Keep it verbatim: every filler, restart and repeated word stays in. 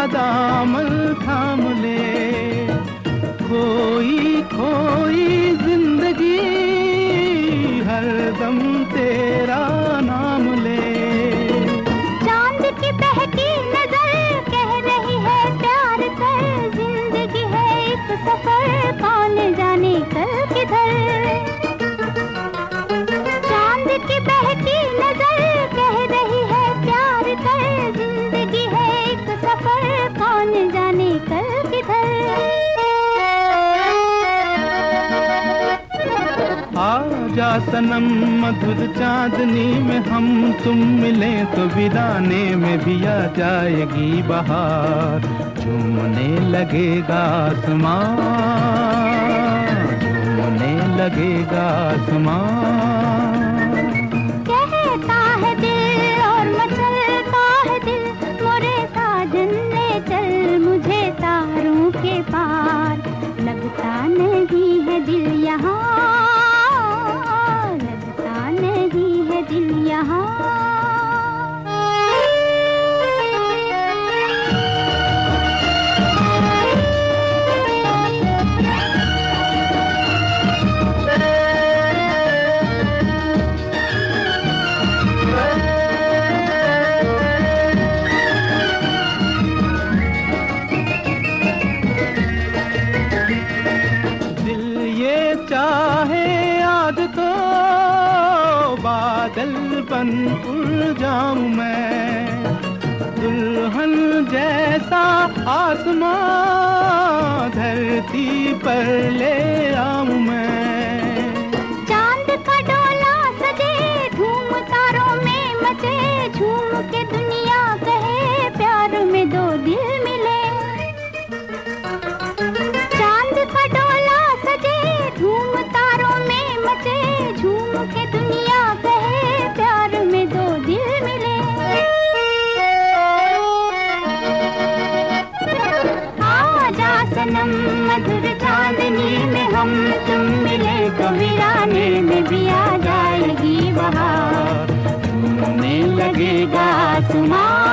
दामन थाम ले, खोई खोई जिंदगी हरदम तेरा नाम ले। चांद की बहकी नजर कह रही है प्यार कर, जिंदगी है एक सफर कौन जाने कल किधर। चांद की बहकी नजर कह रही है प्यार कर, जिंदगी है एक सफर कौन जाने कल किधर। आजा सनम मधुर चांदनी में हम तुम मिले तो वीराने में भी आ जाएगी बहार, झूमने लगेगा आसमां, झूमने लगेगा आसमां। कहता है दिल और मचलता है दिल, मोरे साजन ले चल मुझे तारों के पार। लगता नहीं है दिल यहाँ, लगता नहीं है दिल यहाँ। चाहे आज तो बादल बन उड़ जाऊं मैं, दुल्हन जैसा आसमां धरती पर ले आऊं मैं। चांद का डोला सजे धूम तारों में मचे, झूम के दुनिया कहे प्यार में दो दिल मिले। चांद का डोला सजे धूम तारों में मचे, झूम के दुनिया कहे प्यार में दो दिल मिले। आजा सनम मधुर चांदनी में हम तुम मिले तो वीराने में भी आ जाएगी बहार, झूमने लगेगा आसमां।